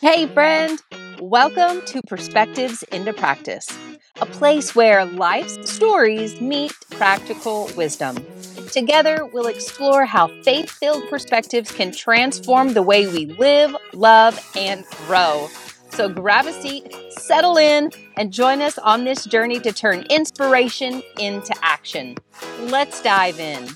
Hey, friend! Welcome to Perspectives into Practice, a place where life's stories meet practical wisdom. Together, we'll explore how faith-filled perspectives can transform the way we live, love, and grow. So grab a seat, settle in, and join us on this journey to turn inspiration into action. Let's dive in.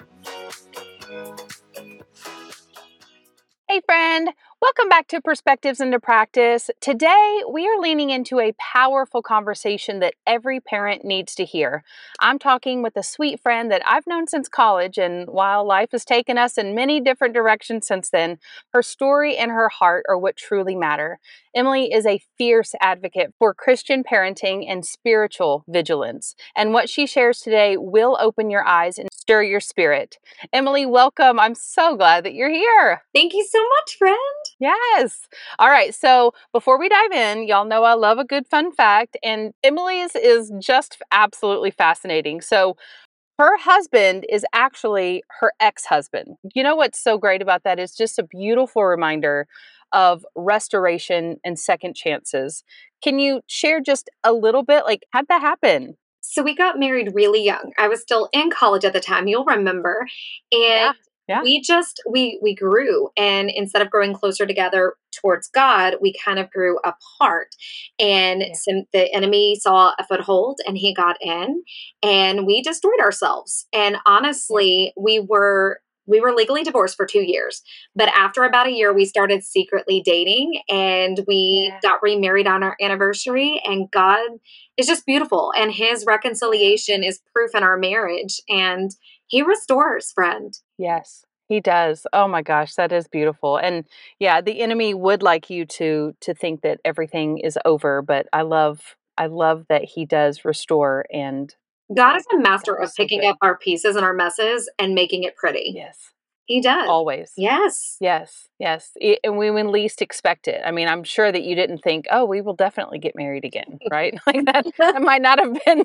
Hey, friend. Welcome back to Perspectives into Practice. Today, we are leaning into a powerful conversation that every parent needs to hear. I'm talking with a sweet friend that I've known since college, and while life has taken us in many different directions since then, her story and her heart are what truly matter. Emily is a fierce advocate for Christian parenting and spiritual vigilance, and what she shares today will open your eyes and stir your spirit. Emily, welcome. I'm so glad that you're here. Thank you so much, friend. Yes. All right. So before we dive in, y'all know I love a good fun fact, and Emily's is just absolutely fascinating. So her husband is actually her ex-husband. You know what's so great about that? It's just a beautiful reminder of restoration and second chances. Can you share just a little bit? Like, how'd that happen? So we got married really young. I was still in college at the time, you'll remember. And Yeah. Yeah. we grew, and instead of growing closer together towards God, we kind of grew apart. And Yeah. the enemy saw a foothold and he got in, and we destroyed ourselves. And Yeah. honestly, we were legally divorced for 2 years. But after about a year, we started secretly dating, and we Yeah. got remarried on our anniversary. And God is just beautiful. And his reconciliation is proof in our marriage. And he restores, friend. Yes, he does. Oh my gosh, that is beautiful. And yeah, the enemy would like you to think that everything is over, but I love that he does restore, and God is a master God of is so picking good. up our pieces and our messes and making it pretty. Yes. He does. Always. Yes. Yes, yes. And when least expect it. I mean, I'm sure that you didn't think, "Oh, we will definitely get married again," right? Like that might not have been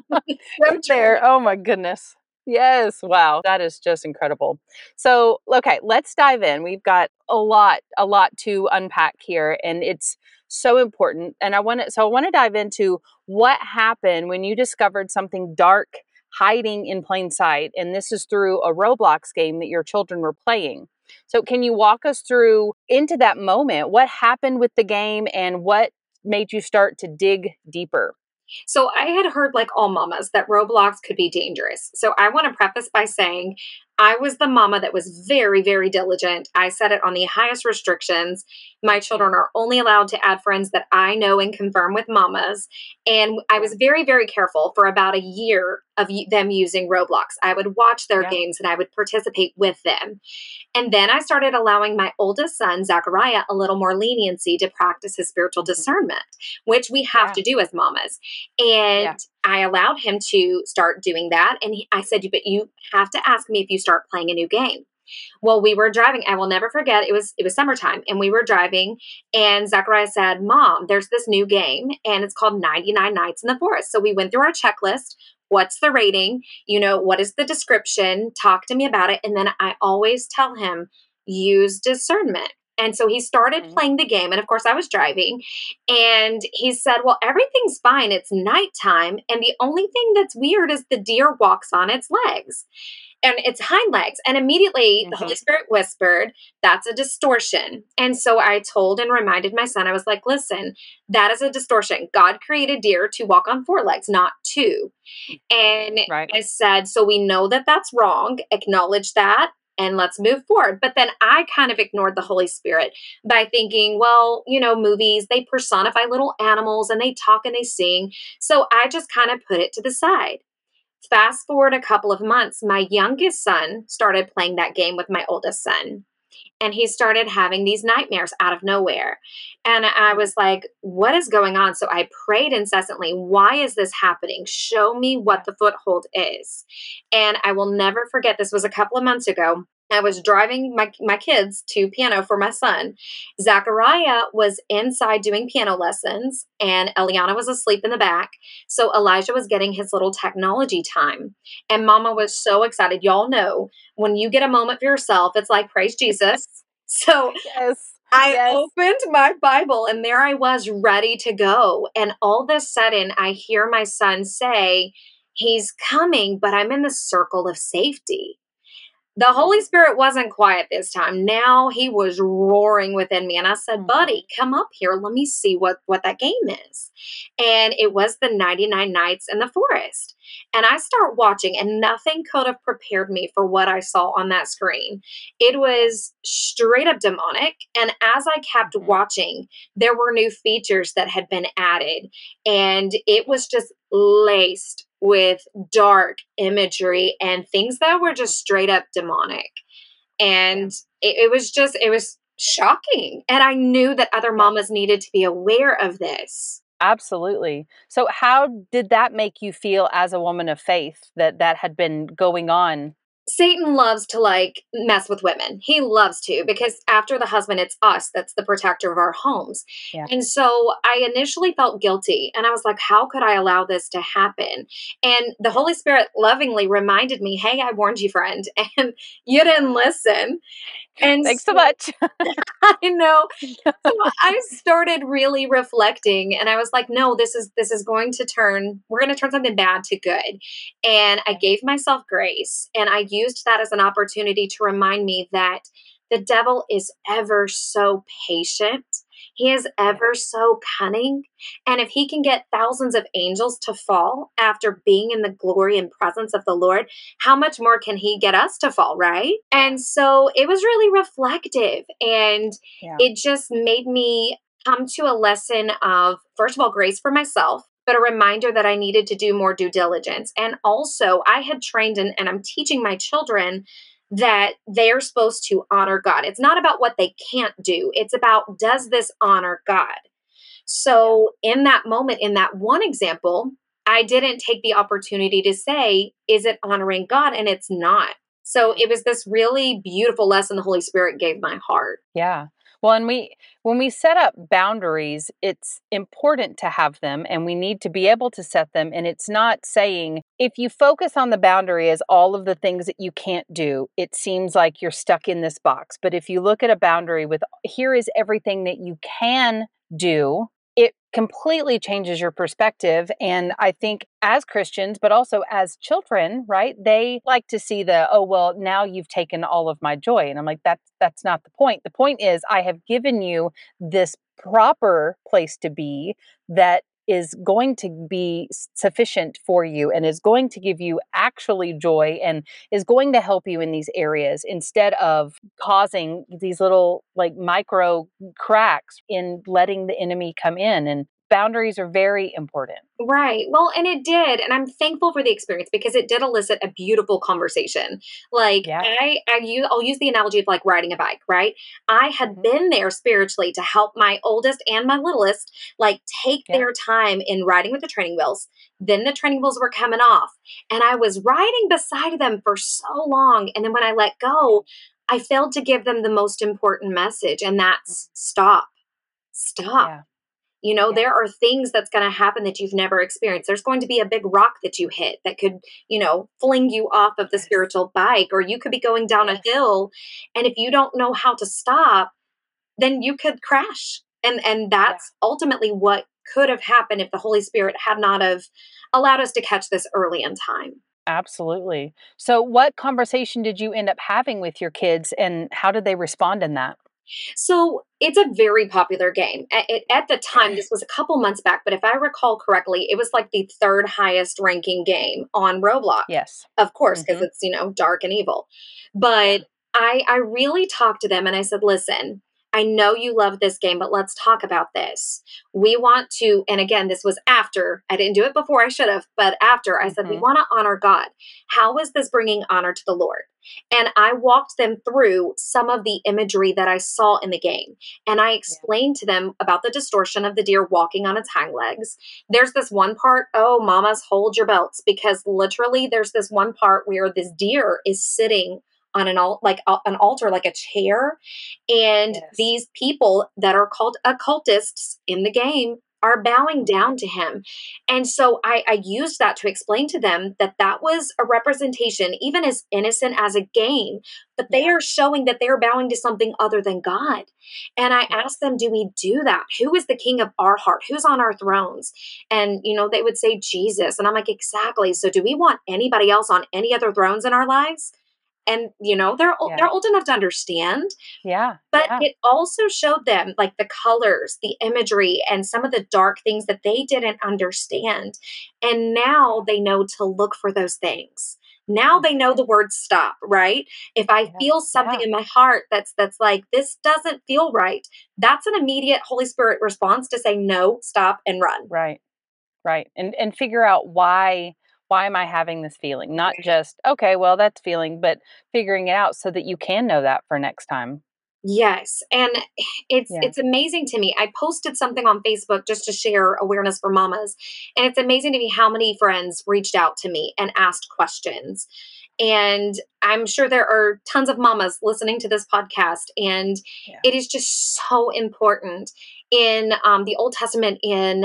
So in true. there. Oh my goodness. Yes. Wow. That is just incredible. So, okay, let's dive in. We've got a lot to unpack here, and it's so important. And I want to dive into what happened when you discovered something dark hiding in plain sight. And this is through a Roblox game that your children were playing. So, can you walk us through into that moment? What happened with the game and what made you start to dig deeper? So I had heard, like all mamas, that Roblox could be dangerous. So I want to preface by saying I was the mama that was very, very diligent. I set it on the highest restrictions. My children are only allowed to add friends that I know and confirm with mamas. And I Yeah. was very, very careful for about a year of them using Roblox. I would watch their Yeah. games and I would participate with them. And then I started allowing my oldest son, Zachariah, a little more leniency to practice his spiritual Mhm. discernment, which we have Yeah. to do as mamas. And Yeah. I allowed him to start doing that. And I said, but you have to ask me if you start playing a new game. Well, we were driving. I will never forget. It was summertime, and we were driving. And Zachariah said, "Mom, there's this new game, and it's called 99 Nights in the Forest." So we went through our checklist. What's the rating? What is the description? Talk to me about it. And then I always tell him, use discernment. And so he started Mhm. playing the game. And of course, I was driving. And he said, well, everything's fine. It's nighttime. And the only thing that's weird is the deer walks on its legs and its hind legs. And immediately the Holy Mhm. Spirit whispered, that's a distortion. And so I told and reminded my son, I was like, listen, that is a distortion. God created deer to walk on four legs, not two. And Right. I said, so we know that that's wrong. Acknowledge that. And let's move forward. But then I kind of ignored the Holy Spirit by thinking, well, movies, they personify little animals and they talk and they sing. So I just kind of put it to the side. Fast forward a couple of months, my youngest son started playing that game with my oldest son. And he started having these nightmares out of nowhere. And I was like, what is going on? So I prayed incessantly, why is this happening? Show me Yeah. what the foothold is. And I will never forget, this was a couple of months ago. I was driving my kids to piano for my son. Zachariah was inside doing piano lessons, and Eliana was asleep in the back. So Elijah was getting his little technology time. And Mama was so excited. Y'all know when you get a moment for yourself, it's like, praise Jesus. So Yes. I Yes. opened my Bible and there I was ready to go. And all of a sudden, I hear my son say, "He's coming, but I'm in the circle of safety." The Holy Spirit wasn't quiet this time. Now he was roaring within me. And I said, Mhm. "Buddy, come up here. Let me see what that game is." And it was the 99 Nights in the Forest. And I start watching, and nothing could have prepared me for what I saw on that screen. It Yeah. was straight up demonic. And as I kept Mhm. watching, there were new features that had been added. And it was just laced with dark imagery and things that were Mhm. just straight up demonic. Yeah. And it was shocking. And I knew that other Yeah. mamas needed to be aware of this. Absolutely. So how did that make you feel as a woman of faith that that had been going on? Satan loves to like mess with women. He loves to because after the husband, it's us that's the protector of our homes. Yeah. And so I initially felt guilty and I was like, how could I allow this to happen? And the Yeah. Holy Spirit lovingly reminded me, hey, I warned you, friend, and you didn't listen. And Thanks so so much. I know. So I started really reflecting and I was like, no, this is going to turn, we're going to turn something bad to good. And I Yeah. gave myself grace and I used that as an opportunity to remind me that the devil is ever so patient. He is Yeah. ever so cunning. And if he can get thousands of angels to fall after being in the glory and presence of the Lord, how much more can he get us to fall, right? And so it was really reflective. And Yeah. it just made me come to a lesson of, first of all, grace for myself, but a reminder that I needed to do more due diligence. And also, I had trained and I'm teaching my children that they're supposed to honor God. It's not about what they can't do, it's about, does this honor God? Yeah. So, in that moment, in that one example, I didn't take the opportunity to say, is it honoring God? And it's not. So, Yeah. it was this really beautiful lesson the Holy Spirit gave my heart. Yeah. Well, and we when we set up boundaries, it's important to have them and we need to be able to set them. And it's not saying if you focus on the boundary as all of the things that you can't do, it seems like you're stuck in this box. But if you look at a boundary with here is everything that you can do, it completely changes your perspective. And I think as Christians, but also as children, right? They like to see the, oh, well, now you've taken all of my joy. And I'm like, that's not the point. The point is I have given you this proper place to be that is going to be sufficient for you and is going to give you actually joy and is going to help you in these areas instead of causing these little like micro cracks in letting the enemy come in. And boundaries are very important. Right. Well, and it did, and I'm thankful for the experience because it did elicit a beautiful conversation. Like Yeah. I'll use the analogy of like riding a bike, right? I had Hmm. been there spiritually to help my oldest and my littlest like take Yeah. their time in riding with the training wheels. Then the training wheels were coming off, and I was riding beside them for so long, and then when I let Yeah. go, I failed to give them the most important message, and that's stop. Stop. Yeah. Yeah. There are things that's going to happen that you've never experienced. There's going to be a big rock that you hit that could, fling you off of the Yes. spiritual bike, or you could be going down a Yes. hill. And if you don't know how to stop, then you could crash. And Yeah. that's ultimately what could have happened if the Holy Spirit had not have allowed us to catch this early in time. Absolutely. So, what conversation did you end up having with your kids and how did they respond in that? So it's a very popular game. At the time, this was a couple months back, but if I recall correctly, it was like the third highest ranking game on Roblox. Yes. Of course, because Hmm. it's, dark and evil. Yeah. But I really talked to them and I said, listen, I know you love this game, but let's talk about this. We want to, and again, this was after, I didn't do it before I should have, but after I said, we Hmm. want to honor God. How is this bringing honor to the Lord? And I walked them through some of the imagery that I saw in the game. And I Yeah. explained to them about the distortion of the deer walking on its hind legs. There's this one part, oh, mamas, hold your belts, because literally there's this one part where this deer is sitting on an altar, like a chair. And Yes. these people that are called occultists in the game are bowing down to him. And so I used that to explain to them that that was a representation, even as innocent as a game, but they Yeah. are showing that they're bowing to something other than God. And I Yeah. asked them, do we do that? Who is the king of our heart? Who's on our thrones? And, they would say Jesus. And I'm like, exactly. So do we want anybody else on any other thrones in our lives? And, they're Yeah. old enough to understand, Yeah. but Yeah. it also showed them like the colors, the imagery, and some of the dark things that they didn't understand. And now they know to look for those things. Now they know Mhm. the word stop, right? If I Yeah. feel something Yeah. in my heart that's like this doesn't feel right, that's an immediate Holy Spirit response to say no, stop and run. Right. Right. And figure out why am I having this feeling? Not just, okay, well, that's feeling, but figuring it out so that you can know that for next time. Yes, and it's Yeah. it's amazing to me. I posted something on Facebook just to share awareness for mamas, and it's amazing to me how many friends reached out to me and asked questions. And I'm sure there are tons of mamas listening to this podcast, and Yeah. it is just so important in the Old Testament in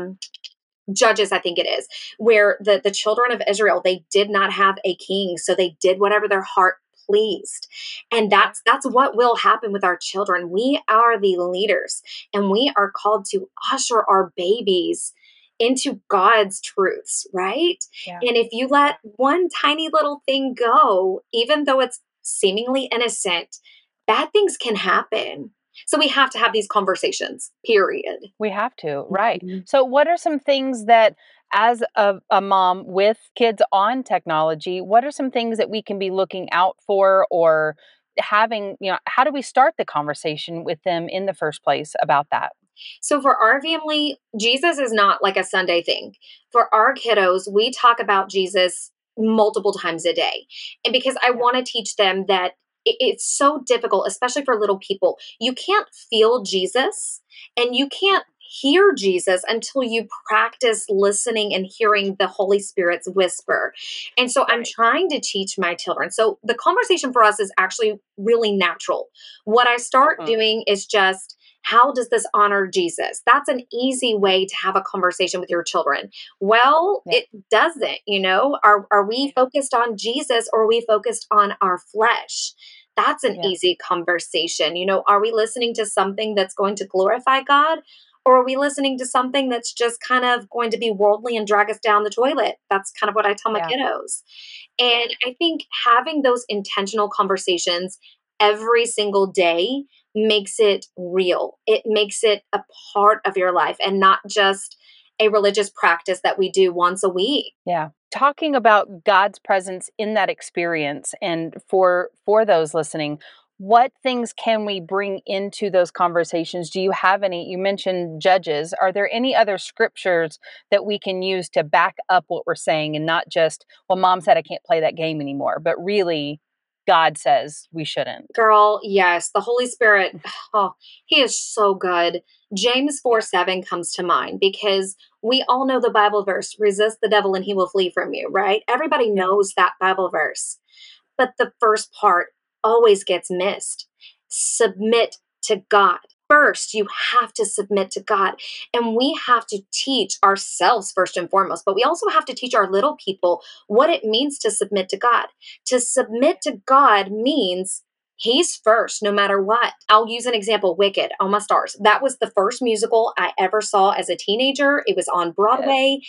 Judges, I think it is, where the children of Israel, they did not have a king, so they did whatever their heart pleased. And Yeah. that's what will happen with our children. We are the leaders, and we are called to usher our babies into God's truths, right? Yeah. And if you let one tiny little thing go, even though it's seemingly innocent, bad things can happen. So we have to have Yeah. these conversations, period. We have to, right. Mhm. So, what are some things that, as a mom with kids on technology, what are some things that we can be looking out for or having, how do we start the conversation with them in the first place about that? So for our family, Jesus is not like a Sunday thing. For our kiddos, we talk about Jesus multiple times a day. And because I Yeah. want to teach them that it's so difficult, especially for little people. You can't feel Jesus and you can't hear Jesus until you practice listening and hearing the Holy Spirit's whisper. And so I'm Right. trying to teach my children. So the conversation for us is actually really natural. What I start Mhm. doing is just, how does this honor Jesus? That's an easy way to have a conversation with your children. Well, Yeah. it doesn't, Are we Yeah. focused on Jesus or are we focused on our flesh? That's an Yeah. easy conversation. Are we listening to something that's going to glorify God? Or are we listening to something that's just kind of going to be worldly and drag us down the toilet? That's kind of what I tell my Yeah. kiddos. And I think having those intentional conversations every single day makes it real. It makes it a part of your life and not just a religious practice that we do once a week. Yeah. Talking about God's presence in that experience and for those listening, what things can we bring into those conversations? Do you have any? You mentioned Judges. Are there any other scriptures that we can use to back up what we're saying and not just, well, mom said I can't play that game anymore, but really God says we shouldn't. Girl, yes, the Holy Spirit, oh, he is so good. James 4 Yeah. 7 comes to mind because we all know the Bible verse, resist the devil and he will flee from you, right? Everybody Yeah. knows that Bible verse. But the first part always gets missed. Submit to God. First, you have to submit to God. And we have to teach ourselves first and foremost, but we also have to teach our little people what it means to submit to God. To submit to God means He's first, no matter what. I'll use an example, Wicked on my stars. That was the first musical I ever saw as a teenager. It was on Yes. Broadway.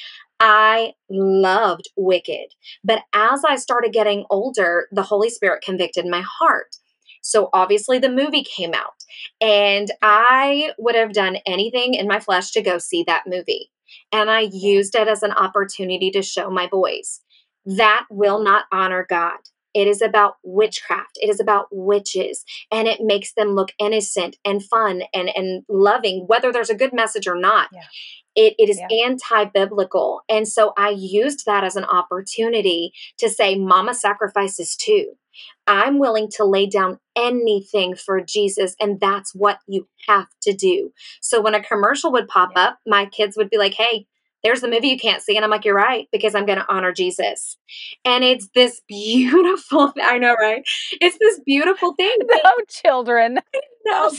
I loved Wicked. But as I started getting older, the Holy Spirit convicted my heart. So obviously the movie came out, and I would have done anything in my flesh to go see that movie. And I Yeah. used it as an opportunity to show my boys that will not honor God. It is about witchcraft. It is about witches. And it makes them look innocent and fun and loving, whether there's a good message or not. Yeah. It is Yeah. anti-biblical. And so I used that as an opportunity to say, Mama sacrifices too. I'm willing to lay down anything for Jesus, and that's what you have to do. So when a commercial would pop Yeah. up, my kids would be like, hey, there's the movie you can't see. And I'm like, you're right, because I'm going to honor Jesus. And it's this beautiful, I know, right? It's this beautiful thing. No, children. No,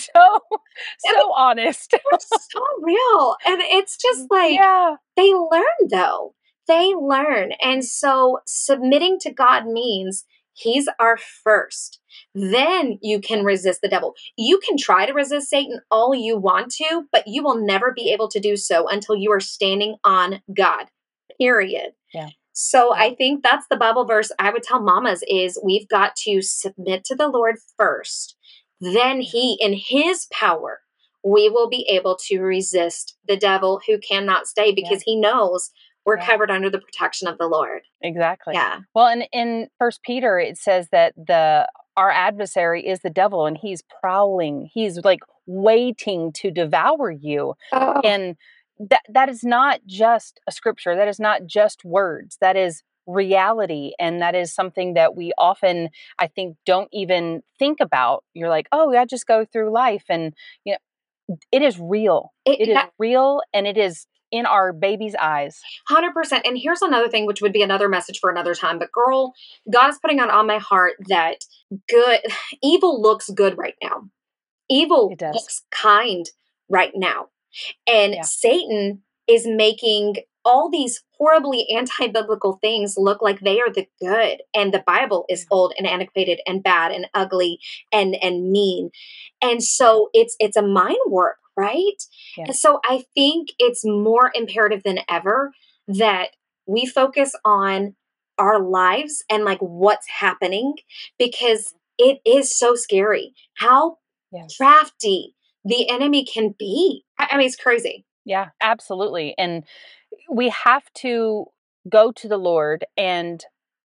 So honest. they're so real. And it's just like, Yeah. they learn though. They learn. And so submitting to God means He's our first. Then you can resist the devil. You can try to resist Satan all you want to, but you will never be able to do so until you are standing on God, period. Yeah. So Yeah. I think that's the Bible verse I would tell mamas is we've got to submit to the Lord first. Then He, in His power, we will be able to resist the devil who cannot stay because He knows we're Yeah. covered under the protection of the Lord. Exactly. Yeah. Well, in First Peter, it says that our adversary is the devil, and he's prowling. He's like waiting to devour you. Oh, And that is not just a scripture. That is not just words. That is reality, and that is something that we often, I think, don't even think about. You're like, oh, I just go through life, and you know, it is real. It is real, and it is in our baby's eyes. 100%. And here's another thing, which would be another message for another time. But girl, God is putting on my heart that good, evil looks good right now. Evil It does. looks kind right now. And Yeah. Satan is making all these horribly anti-biblical things look like they are the good. And the Bible is old and antiquated and bad and ugly and mean. And so it's a mind warp, right? Yeah. And so I think it's more imperative than ever that we focus on our lives and like what's happening, because it is so scary how crafty the enemy can be. I mean, it's crazy. Yeah, absolutely. And we have to go to the Lord and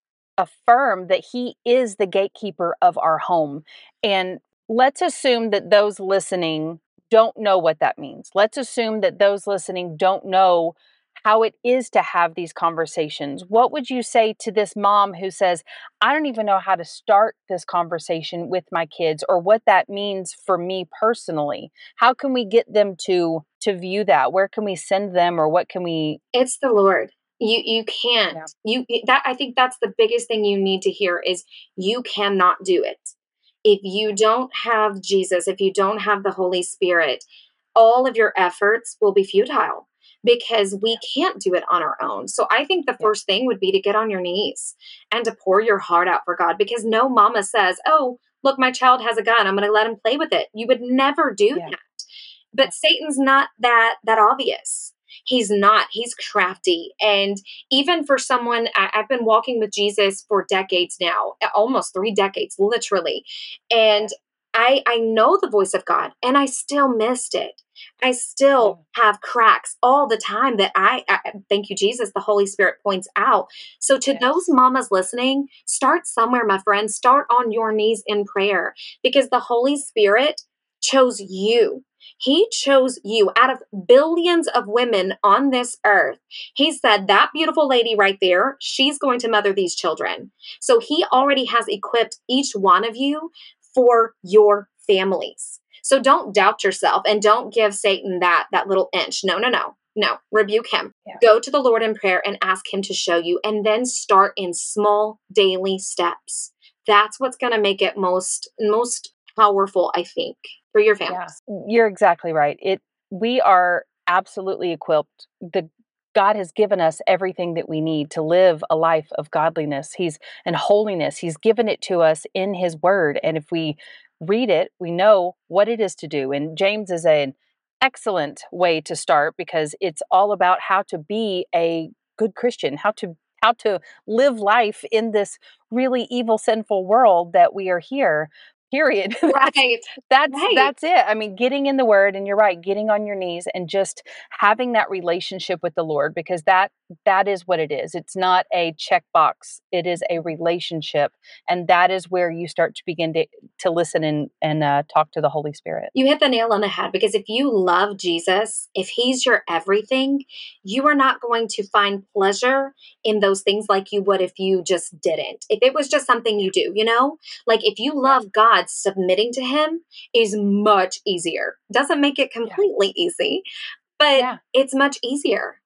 affirm that He is the gatekeeper of our home. And let's assume that those listening don't know what that means. Let's assume that those listening don't know how it is to have these conversations. What would you say to this mom who says, I don't even know how to start this conversation with my kids, or what that means for me personally? How can we get them to view that? Where can we send them, or what can we? It's the Lord. You can't. You that I think that's the biggest thing you need to hear is you cannot do it. If you don't have Jesus, if you don't have the Holy Spirit, all of your efforts will be futile because we can't do it on our own. So I think the first thing would be to get on your knees and to pour your heart out for God, because no mama says, "Oh, look, my child has a gun. I'm going to let him play with it." You would never do that. But Satan's not that obvious. He's not. He's crafty. And even for someone, I've been walking with Jesus for decades now, almost 3 decades, literally. And I know the voice of God, and I still missed it. I still have cracks all the time that I thank you, Jesus, the Holy Spirit points out. So to those mamas listening, start somewhere, my friends. Start on your knees in prayer, because the Holy Spirit chose you. He chose you out of billions of women on this earth. He said, that beautiful lady right there, she's going to mother these children. So He already has equipped each one of you for your families. So don't doubt yourself, and don't give Satan that little inch. No, rebuke him. Go to the Lord in prayer and ask Him to show you, and then start in small daily steps. That's what's going to make it most powerful, I think, for your families. You're exactly right. We are absolutely equipped. God has given us everything that we need to live a life of godliness. And holiness. He's given it to us in His word. And if we read it, we know what it is to do. And James is an excellent way to start, because it's all about how to be a good Christian, how to live life in this really evil, sinful world that we are here. Period. Right. That's it. I mean, getting in the word, and you're right, getting on your knees and just having that relationship with the Lord, because that is what it is. It's not a checkbox. It is a relationship, and that is where you start to begin to listen and talk to the Holy Spirit. You hit the nail on the head, because if you love Jesus, if He's your everything, you are not going to find pleasure in those things like you would if you just didn't. If it was just something you do, like if you love God, submitting to Him is much easier. Doesn't make it completely easy, but it's much easier. Yeah.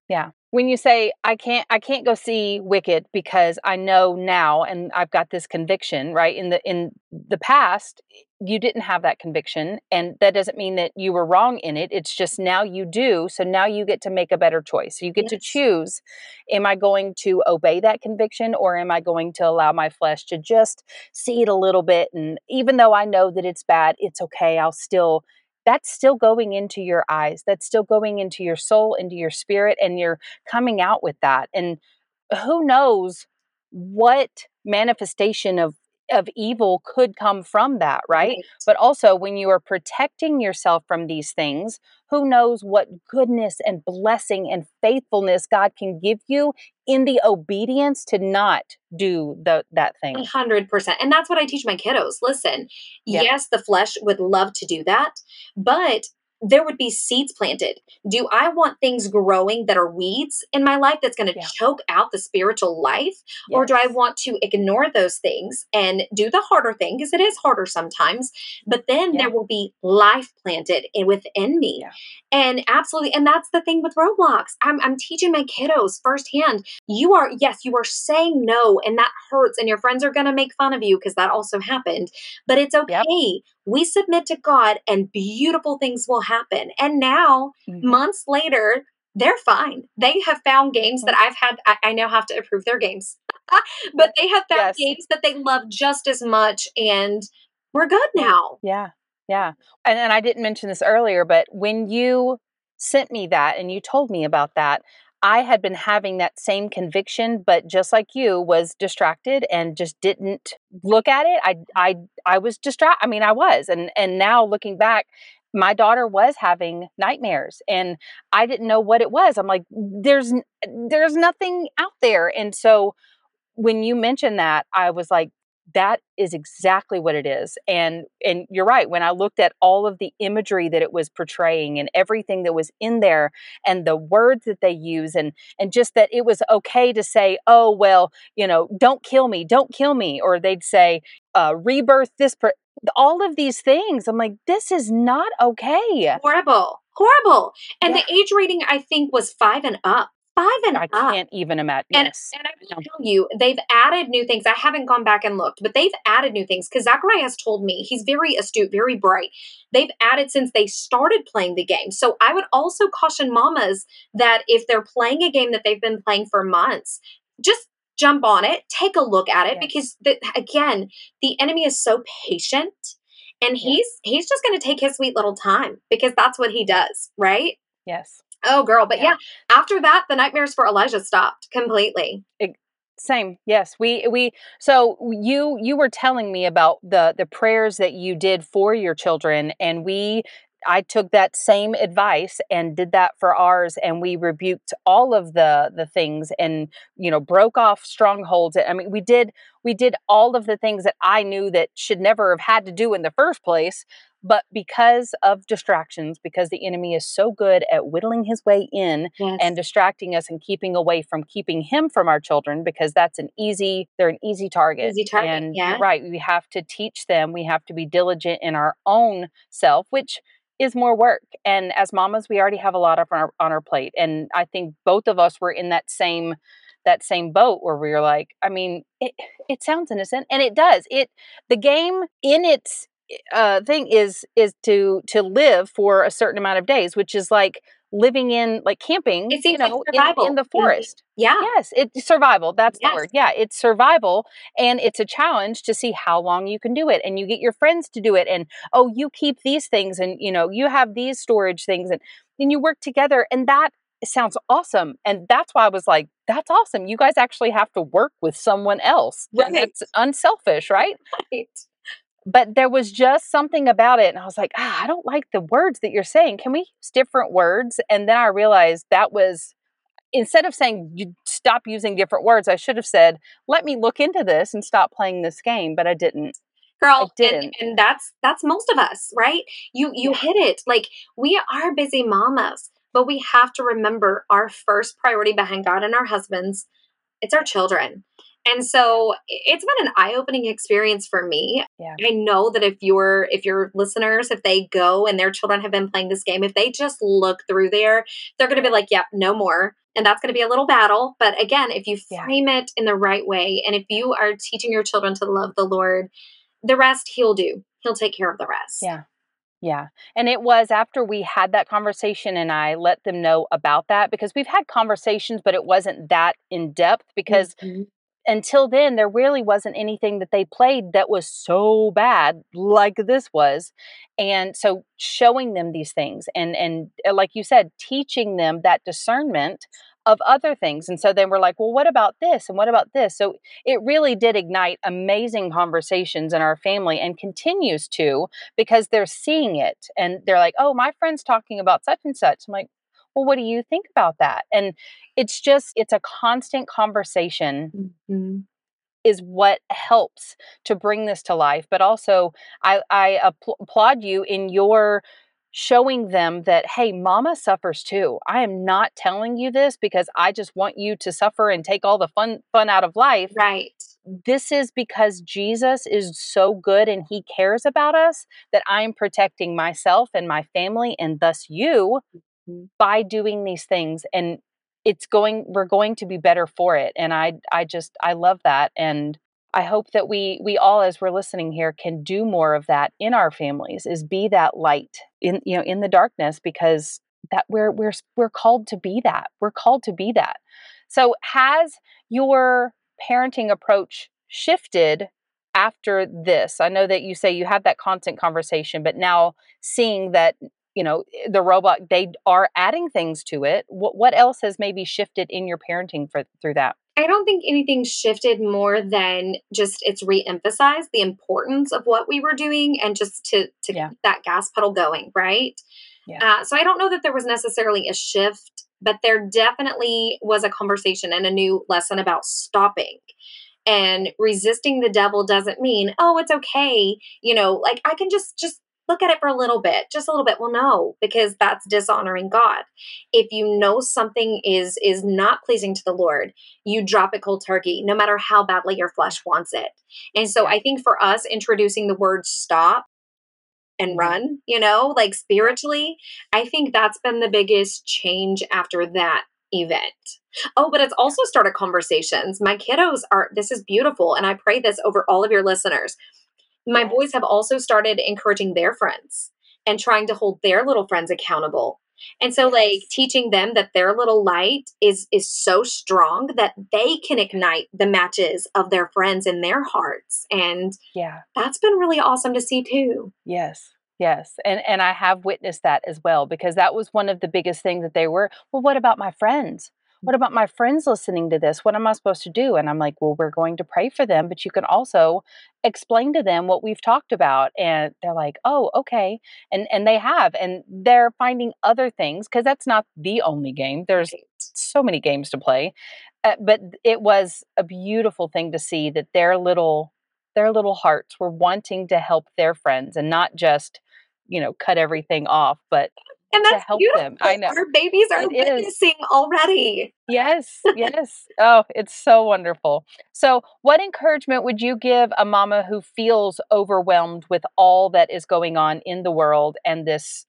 when you say I can't go see Wicked because I know now and I've got this conviction, right? In the past, you didn't have that conviction, and that doesn't mean that you were wrong in it. It's just now you do. So now you get to make a better choice. You get to Yes. choose, am I going to obey that conviction, or am I going to allow my flesh to just see it a little bit, and even though I know that it's bad, it's okay. I'll still That's still going into your eyes. That's still going into your soul, into your spirit, and you're coming out with that. And who knows what manifestation of evil could come from that, right? Right. But also when you are protecting yourself from these things, who knows what goodness and blessing and faithfulness God can give you in the obedience to not do that thing. 100%. And that's what I teach my kiddos. Listen, Yeah. yes, the flesh would love to do that, but there would be seeds planted. Do I want things growing that are weeds in my life that's going to Yeah. choke out the spiritual life? Or do I Yes. want to ignore those things and do the harder thing? Because it is harder sometimes, but then there Yeah. will be life planted within me. Yeah. And absolutely, and that's the thing with Roblox. I'm teaching my Yeah. kiddos firsthand. You are, yes, you are saying no, and that hurts, and your friends are going to make fun of you because that also happened. But it's Yep. okay. We submit to God, and beautiful things will happen. And now, Mhm. months later, they're fine. They have found games that Mhm. I now have to approve their games, but Yep. they have found Yes. games that they love just as much, and we're good now. Yeah, yeah. And I didn't mention this earlier, but when you sent me that and you told me about that, I had been having that same conviction, but just like you, was distracted and just didn't look at it. I was distracted. I mean, I was, and now looking back, my daughter was having nightmares, and I didn't know what it was. I'm like, there's nothing out there, and so when you mentioned that, I was like, that is exactly what it is. And you're right. When I looked at all of the imagery that it was portraying and everything that was in there and the words that they use and just that it was okay to say, oh well, don't kill me, or they'd say, rebirth all of these things. I'm like, this is not okay. Horrible, horrible. And Yeah, the age rating, I think, was 5 and up. 5 and I up. can't even imagine. And Yes. and I will Yeah. tell you, they've added new things. I haven't gone back and looked, but they've added new things because Zachariah has told me he's very astute, very bright. They've added since they started playing the game. So I would also caution mamas that if they're playing a game that they've been playing for months, just jump on it, take a look at it, Yes. because again, the enemy is so patient, and Yeah. he's just going to take his sweet little time because that's what he Yeah. does, right? Yes. Oh, girl, but Yeah. yeah, after that, the nightmares for Elijah stopped completely. Ex Same, yes, we so you were telling me about the prayers that you did for your children, and I took that same advice and did that for ours, and we rebuked all of the things and, broke off strongholds. I mean, we did all of the things that I knew that should never have had to do in the first place, but because of distractions, because the enemy is so good at whittling his way in and Yes. distracting us and keeping away from keeping him from our children, because they're an easy target. Easy target, And you're yeah. right, we have to teach them, we have to be diligent in our own self, which is more work. And as mamas, we already have a lot of on our plate, and I think both of us were in that same boat where we were like, I mean, it sounds innocent, and it does. The game in its thing is to live for a certain amount of days, which is like living in, like, camping, It seems like in survival. the Mhm. forest. Yeah, Yes, it's survival. That's the yes. word. Yeah, it's survival, and it's a challenge to see how long you can do it, and you get your friends to do it, and oh, you keep these things, and you have these storage things, and then you work together, and that sounds awesome. And that's why I was like, that's awesome. You guys actually have to work with someone else, and Right, that's unselfish, right? right. But there was just something about it, and I was like, I don't like the words that you're saying. Can we use different words? And then I realized that was, instead of saying you stop using different words, I should have said, let me look into this and stop playing this game. But I didn't. I Girl, and didn't. that's most of us, right? You Yeah. hit it. Like, we are busy mamas, but we have to remember our first priority behind God and our husbands, it's our Yeah. children. And Yeah. so it's been an eye-opening experience for me. Yeah. I know that if your listeners, if they go and their children have been playing this game, if they just look through there, they're going to be Yeah. like, "Yep, no more." And that's going to be a little battle. But again, if you Yeah. frame it in the right way, and if you are teaching your children to love the Lord, the rest He'll do. He'll take care of the rest. Yeah. Yeah. And it was after we had that conversation and I let them know about that, because we've had conversations, but it wasn't that in depth, because Mhm. until then, there really wasn't anything that they played that was so bad like this was. And so showing them these things and like you said, teaching them that discernment of other things. And so then we're like, well, what about this? And what about this? So it really did ignite amazing conversations in our family and continues to, because they're seeing it and they're like, oh, my friend's talking about such and such. I'm like, well, what do you think about that? And it's a constant conversation Mhm. is what helps to bring this to life. But also, I applaud you in your showing them that, hey, mama suffers too. I am not telling you this because I just want you to suffer and take all the fun out of life. Right. This is because Jesus is so good and he cares about us, that I'm protecting myself and my family and thus you Mhm. by doing these things. And we're going to be better for it. And I love that. And I hope that we all, as we're listening here, can do more of that in our families, is be that light in the darkness, because that we're called to be that. We're called to be that. So has your parenting approach shifted after this? I know that you say you have that constant conversation, but now seeing that, the robot, they are adding things to it. What else has maybe shifted in your parenting through that? I don't think anything shifted more than just it's reemphasized the importance of what we were doing and just to Yeah. keep that gas pedal going, right? Yeah. So I don't know that there was necessarily a shift, but there definitely was a conversation and a new lesson about stopping. And resisting the devil doesn't mean, oh, it's okay, like I can just look at it for a little bit, just a little bit. Well, no, because that's dishonoring God. If you know something is not pleasing to the Lord, you drop it cold turkey, no matter how badly your Yeah. flesh wants it. And so Yeah. I think for us, introducing the word stop and Hmm. run, like Yeah. spiritually, I think that's been the biggest change after that event. Oh, but it's Yeah. also started conversations. My kiddos this is beautiful. And I pray this over all of your listeners. My boys Yes. have also started encouraging their friends and trying to hold their little friends accountable. And so like Yes. teaching them that their little light is so strong that they can Yeah. ignite the matches of their friends in their hearts. And Yeah. that's been really awesome to see too. Yes. Yes. And I have witnessed that as well, because that was one of the biggest things that they were, well, what about my friends? What about my friends listening to this? What am I supposed to do? And I'm like, well, we're going to pray for them, but you can also explain to them what we've talked about. And they're like, oh, okay. And they have, and they're finding other things, because that's not the only game. There's Right. so many games to play. But it was a beautiful thing to see that their little hearts were wanting to help their friends and not just, cut everything off, but And to that's help them. I beautiful. know. Our babies are It is. witnessing already. Yes, yes. Oh, it's so wonderful. So, what encouragement would you give a mama who feels overwhelmed with all that is going on in the world and this,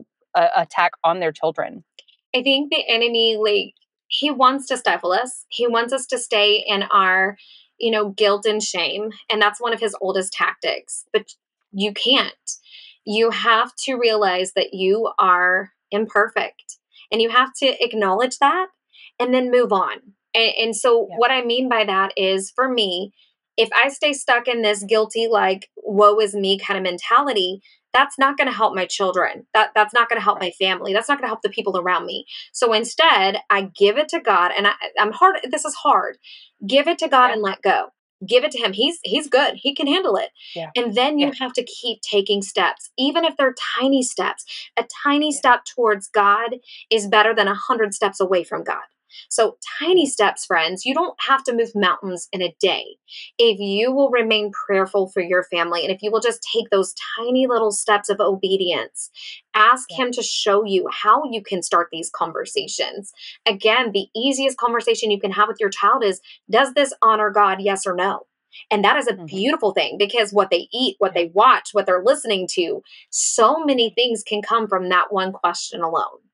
attack on their children? I think the enemy, like, he wants to stifle us. He wants us to stay in our, guilt and shame. And that's one of his oldest tactics. But you can't. You have to realize that you are imperfect and you have to acknowledge that and then move on. And so, Yeah. what I mean by that is for me, if I stay stuck in this guilty, like, woe is me kind of mentality, that's not going to help my children. That's not going to help my Right. family. That's not going to help the people around me. So instead, I give it to God, and I'm hard. This is hard. Give it to God Yeah. and let go. Give it to Him. He's good. He can handle it. Yeah. And then you Yeah. have to keep taking steps, even if they're tiny steps. A tiny Yeah. step towards God is better than 100 steps away from God. So tiny Yeah. steps, friends. You don't have to move mountains in a day if you will remain prayerful for your family and if you will just take those tiny little steps of obedience, ask Yeah. Him to show you how you can start these conversations. Again, the easiest conversation you can have with your child is, does this honor God, yes or no? And that is a Mhm. beautiful thing because what they eat, what Yeah. they watch, what they're listening to, so Yeah. many things can come from that one question alone.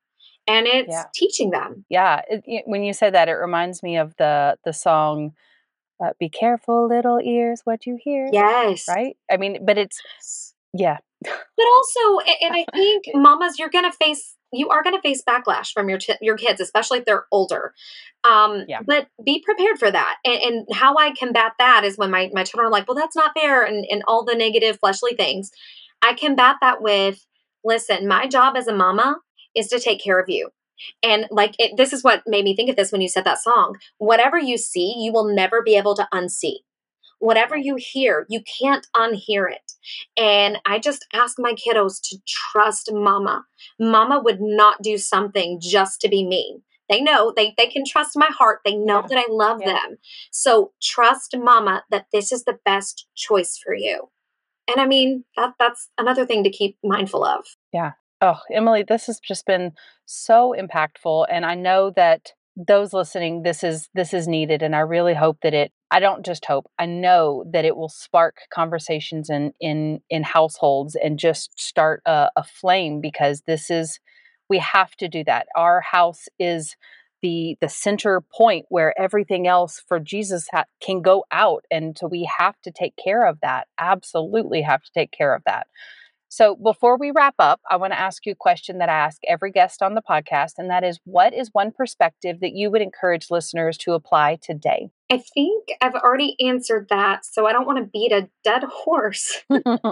and it's Yeah. teaching them. Yeah. When you say that, it reminds me of the song, "Be careful, little ears, what you hear." Yes. Right? I mean, but it's yeah. But also, and I think mamas, you are gonna face backlash from your kids, especially if they're older. Yeah. But be prepared for that. And how I combat that is when my children are like, "Well, that's not fair," and all the negative fleshly things. I combat that with, "Listen, my job as a mama is to take care of you." And like this is what made me think of this when you said that song. Whatever you see, you will never be able to unsee. Whatever Right. you hear, you can't unhear it. And I just ask my kiddos to trust mama. Mama would not do something just to be mean. They know they can trust my heart. They know Yeah. that I love Yeah. them. So trust mama that this is the best choice for you. And I mean, that's another thing to keep mindful of. Yeah. Oh, Emily, this has just been so impactful, and I know that those listening, this is needed, and I really hope that it. I don't just hope. I know that it will spark conversations in households and just start a flame because this is. We have to do that. Our house is the center point where everything else for Jesus can go out, and so we have to take care of that. Absolutely, have to take care of that. So, before we wrap up, I want to ask you a question that I ask every guest on the podcast, and that is what is one perspective that you would encourage listeners to apply today? I think I've already answered that, so I don't want to beat a dead horse.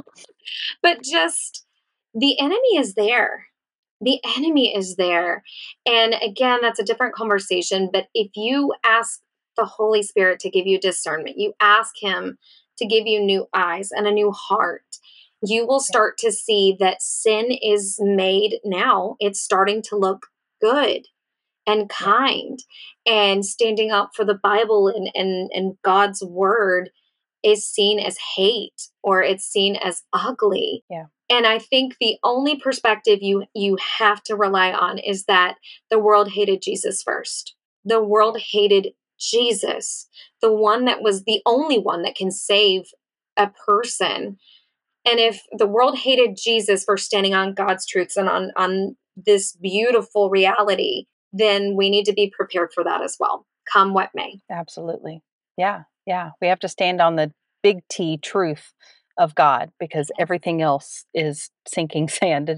But just the enemy is there. The enemy is there. And again, that's a different conversation. But if you ask the Holy Spirit to give you discernment, you ask Him to give you new eyes and a new heart, you will Yeah, start to see that sin is made now. It's starting to look good and yeah, kind, and standing up for the Bible and God's word is seen as hate or it's seen as ugly. yeah, And I think the only perspective you have to rely on is that the world hated Jesus first. The yeah, world hated Jesus, the one that was the only one that can save a person. And if the world hated Jesus for standing on God's truths and on this beautiful reality, then we need to be prepared for that as well, come what may. absolutely. Yeah, yeah. We have to stand on the big T truth of God because everything else is sinking sand.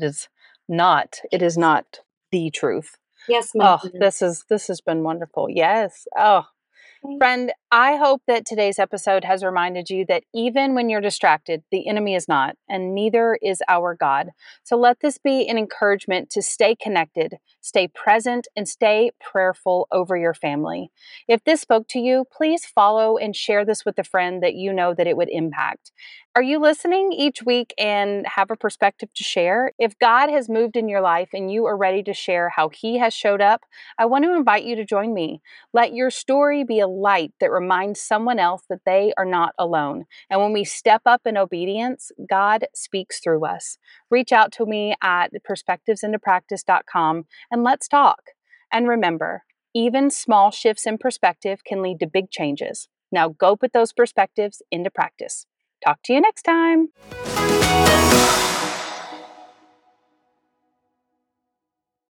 It is not the truth. Yes, ma'am. Oh, this has been wonderful. Yes. Oh, friend, I hope that today's episode has reminded you that even when you're distracted, the enemy is not, and neither is our God. So let this be an encouragement to stay connected, stay present, and stay prayerful over your family. If this spoke to you, please follow and share this with a friend that you know that it would impact. Are you listening each week and have a perspective to share? If God has moved in your life and you are ready to share how He has showed up, I want to invite you to join me. Let your story be a light that reminds someone else that they are not alone. And when we step up in obedience, God speaks through us. Reach out to me at perspectivesintopractice.com and let's talk. And remember, even small shifts in perspective can lead to big changes. Now go put those perspectives into practice. Talk to you next time.